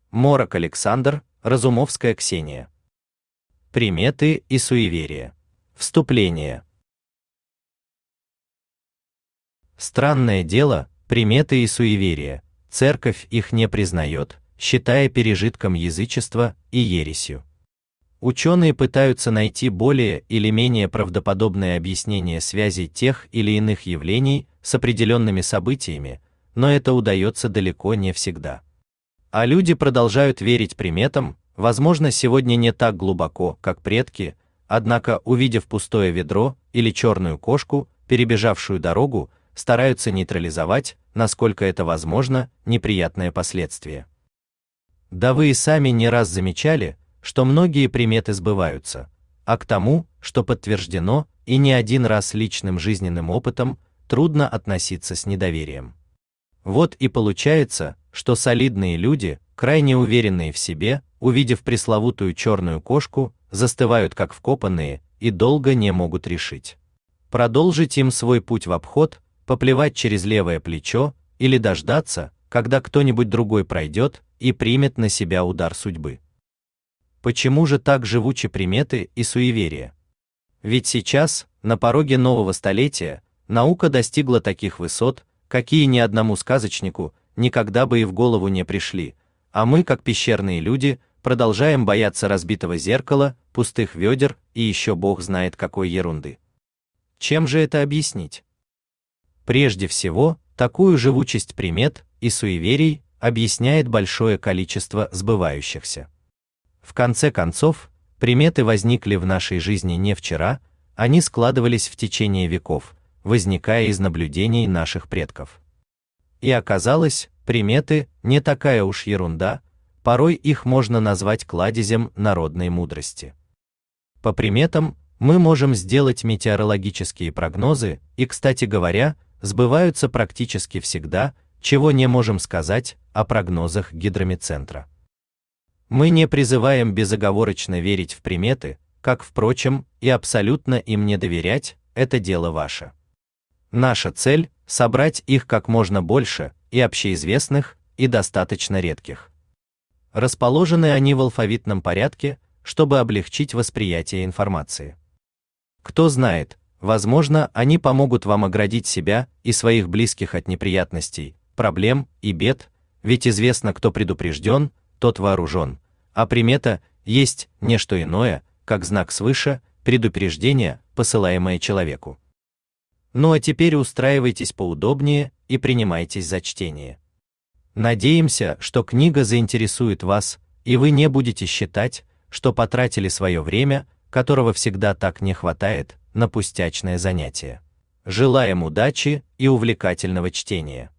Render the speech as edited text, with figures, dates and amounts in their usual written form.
Морок Александр, Разумовская Ксения. Приметы и суеверия. Вступление. Странное дело, приметы и суеверия, церковь их не признает, считая пережитком язычества и ересью. Ученые пытаются найти более или менее правдоподобное объяснение связи тех или иных явлений с определенными событиями, но это удается далеко не всегда. А люди продолжают верить приметам, возможно, сегодня не так глубоко, как предки, однако, увидев пустое ведро или черную кошку, перебежавшую дорогу, стараются нейтрализовать, насколько это возможно, неприятные последствия. Да вы и сами не раз замечали, что многие приметы сбываются, а к тому, что подтверждено и не один раз личным жизненным опытом, трудно относиться с недоверием. Вот и получается, что солидные люди, крайне уверенные в себе, увидев пресловутую черную кошку, застывают как вкопанные и долго не могут решить: продолжить им свой путь в обход, поплевать через левое плечо или дождаться, когда кто-нибудь другой пройдет и примет на себя удар судьбы. Почему же так живучи приметы и суеверия? Ведь сейчас, на пороге нового столетия, наука достигла таких высот, какие ни одному сказочнику никогда бы и в голову не пришли, а мы, как пещерные люди, продолжаем бояться разбитого зеркала, пустых ведер и еще бог знает какой ерунды. Чем же это объяснить? Прежде всего, такую живучесть примет и суеверий объясняет большое количество сбывающихся. В конце концов, приметы возникли в нашей жизни не вчера, они складывались в течение веков, возникая из наблюдений наших предков. И оказалось, приметы не такая уж ерунда, порой их можно назвать кладезем народной мудрости. По приметам мы можем сделать метеорологические прогнозы, и, кстати говоря, сбываются практически всегда, чего не можем сказать о прогнозах гидрометцентра. Мы не призываем безоговорочно верить в приметы, как, впрочем, и абсолютно им не доверять, это дело ваше. Наша цель – собрать их как можно больше, и общеизвестных, и достаточно редких. Расположены они в алфавитном порядке, чтобы облегчить восприятие информации. Кто знает, возможно, они помогут вам оградить себя и своих близких от неприятностей, проблем и бед, ведь известно, кто предупрежден, тот вооружен, а примета есть не что иное, как знак свыше, предупреждение, посылаемое человеку. Ну а теперь устраивайтесь поудобнее и принимайтесь за чтение. Надеемся, что книга заинтересует вас, и вы не будете считать, что потратили свое время, которого всегда так не хватает, на пустячное занятие. Желаем удачи и увлекательного чтения.